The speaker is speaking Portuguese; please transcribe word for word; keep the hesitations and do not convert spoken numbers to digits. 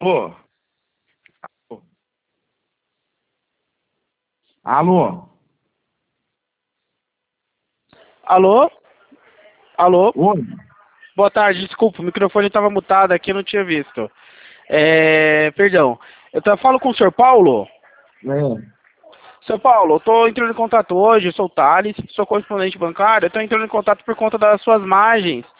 Alô? Alô? Alô? Alô? Oi? Boa tarde, desculpa, o microfone estava mutado aqui, eu não tinha visto. É, perdão. Eu tô- falo com o senhor Paulo? É. Senhor Paulo, eu estou entrando em contato hoje, eu sou o Thales, sou correspondente bancário, eu estou entrando em contato por conta das suas margens